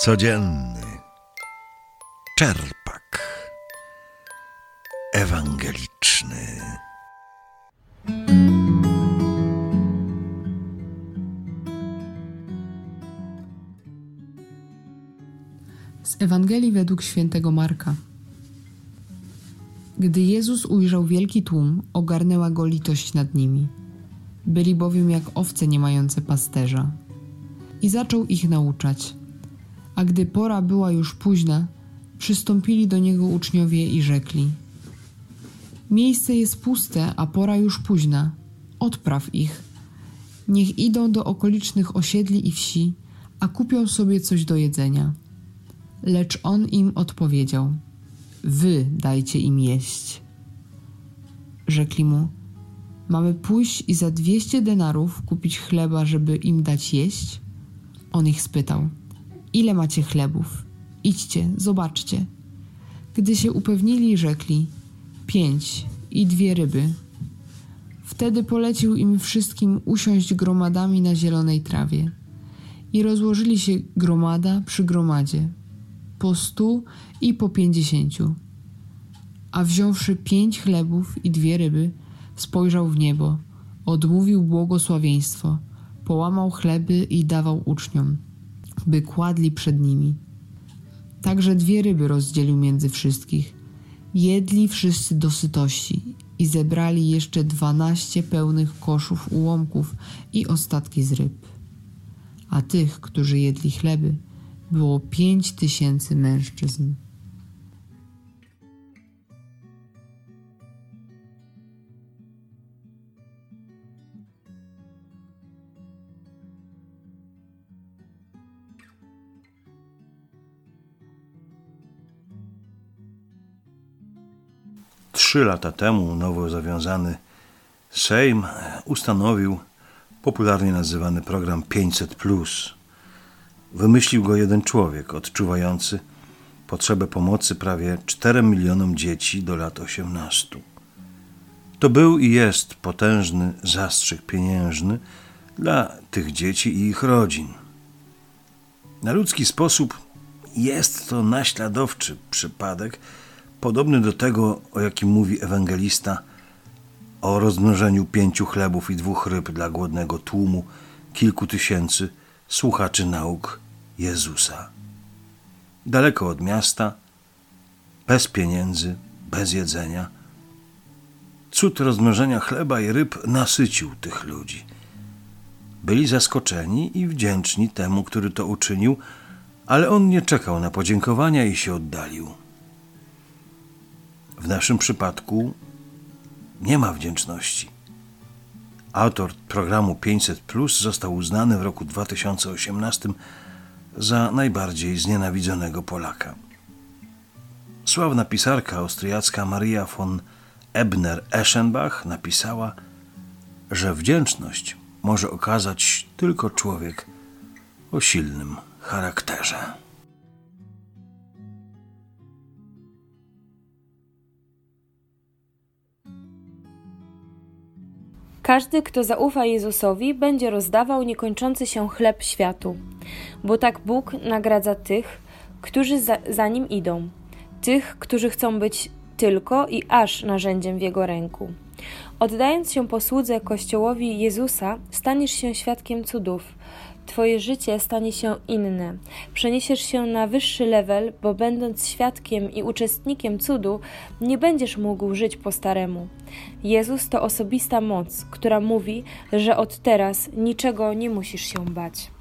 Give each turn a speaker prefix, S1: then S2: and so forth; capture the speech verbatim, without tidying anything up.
S1: Codzienny czerpak ewangeliczny.
S2: Z Ewangelii według świętego Marka. Gdy Jezus ujrzał wielki tłum, ogarnęła go litość nad nimi. Byli bowiem jak owce nie mające pasterza. I zaczął ich nauczać. A gdy pora była już późna, przystąpili do Niego uczniowie i rzekli: Miejsce jest puste, a pora już późna. Odpraw ich. Niech idą do okolicznych osiedli i wsi, a kupią sobie coś do jedzenia. Lecz On im odpowiedział: Wy dajcie im jeść. Rzekli mu: Mamy pójść i za dwieście denarów kupić chleba, żeby im dać jeść? On ich spytał: Ile macie chlebów? Idźcie, zobaczcie. Gdy się upewnili, rzekli: Pięć i dwie ryby. Wtedy polecił im wszystkim usiąść gromadami na zielonej trawie. I rozłożyli się gromada przy gromadzie, po stu i po pięćdziesięciu. A wziąwszy pięć chlebów i dwie ryby, spojrzał w niebo, odmówił błogosławieństwo, połamał chleby i dawał uczniom, by kładli przed nimi. Także dwie ryby rozdzielił między wszystkich. Jedli wszyscy do sytości i zebrali jeszcze dwanaście pełnych koszów ułomków i ostatki z ryb. A tych, którzy jedli chleby, było pięć tysięcy mężczyzn.
S1: Trzy lata temu nowo zawiązany Sejm ustanowił popularnie nazywany program pięćset plus. Wymyślił go jeden człowiek odczuwający potrzebę pomocy prawie czterem milionom dzieci do lat osiemnastu. To był i jest potężny zastrzyk pieniężny dla tych dzieci i ich rodzin. Na ludzki sposób jest to naśladowczy przypadek, podobny do tego, o jakim mówi ewangelista, o rozmnożeniu pięciu chlebów i dwóch ryb dla głodnego tłumu kilku tysięcy słuchaczy nauk Jezusa. Daleko od miasta, bez pieniędzy, bez jedzenia. Cud rozmnożenia chleba i ryb nasycił tych ludzi. Byli zaskoczeni i wdzięczni temu, który to uczynił, ale on nie czekał na podziękowania i się oddalił. W naszym przypadku nie ma wdzięczności. Autor programu pięćset plus został uznany w roku dwa tysiące osiemnastym za najbardziej znienawidzonego Polaka. Sławna pisarka austriacka Maria von Ebner-Eschenbach napisała, że wdzięczność może okazać tylko człowiek o silnym charakterze.
S3: Każdy, kto zaufa Jezusowi, będzie rozdawał niekończący się chleb światu, bo tak Bóg nagradza tych, którzy za, za Nim idą, tych, którzy chcą być tylko i aż narzędziem w Jego ręku. Oddając się posłudze Kościołowi Jezusa, staniesz się świadkiem cudów. Twoje życie stanie się inne. Przeniesiesz się na wyższy level, bo będąc świadkiem i uczestnikiem cudu, nie będziesz mógł żyć po staremu. Jezus to osobista moc, która mówi, że od teraz niczego nie musisz się bać.